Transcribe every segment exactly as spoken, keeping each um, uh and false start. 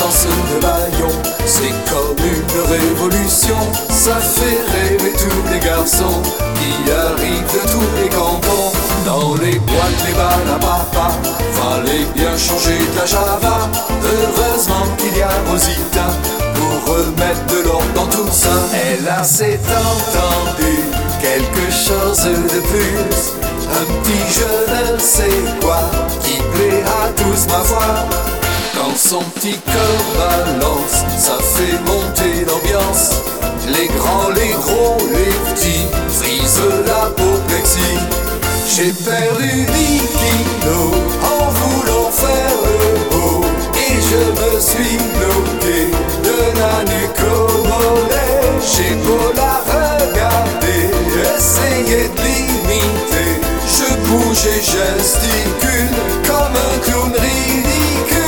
danse le baillon, c'est comme une révolution. Ça fait rêver tous les garçons qui arrivent de tous les cantons. Dans les boîtes, les balles à papa, fallait bien changer de la java. Heureusement qu'il y a Rosita pour remettre de l'ordre dans tout ça. Elle a s'est entendue quelque chose de plus, un petit je ne sais quoi qui plaît à tous ma foi. Quand son petit corps balance, ça fait monter l'ambiance. Les grands, les gros, les petits frisent l'apoplexie. J'ai perdu dix kilos en voulant faire le beau, et je me suis bloqué de la nuque au mollet. J'ai beau la regarder, essayer de l'imiter, je bouge et gesticule comme un clown ridicule.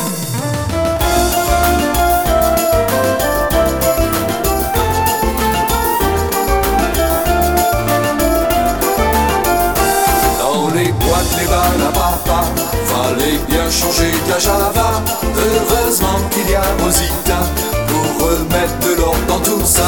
Les balles à papa, fallait bien changer de la java. Heureusement qu'il y a Rosita pour remettre de l'ordre dans tout ça.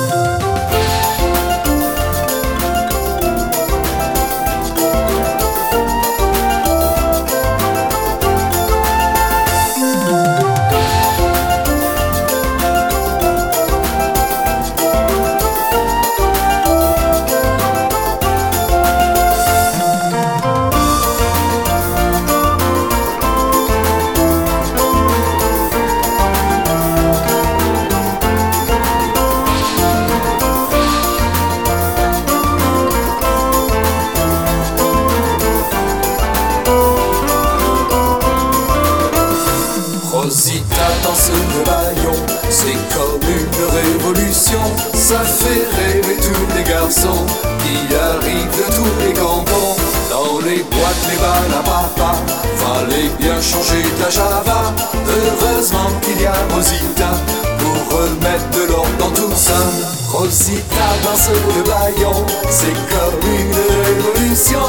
Rosita danse le baillon, c'est comme une révolution. Ça fait rêver tous les garçons qui arrivent de tous les cantons. Dans les boîtes, les balles à papa, fallait bien changer de la java. Heureusement qu'il y a Rosita pour remettre de l'ordre dans tout ça. Rosita danse le baillon, c'est comme une révolution.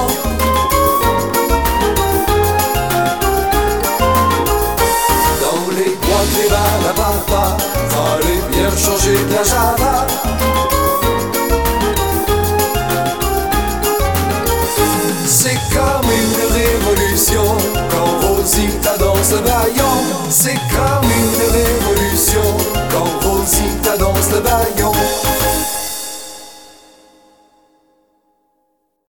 Les balles à papa, fallait bien changer de la java. C'est comme une révolution quand Rosita danse le baillon. C'est comme une révolution quand Rosita danse le baillon.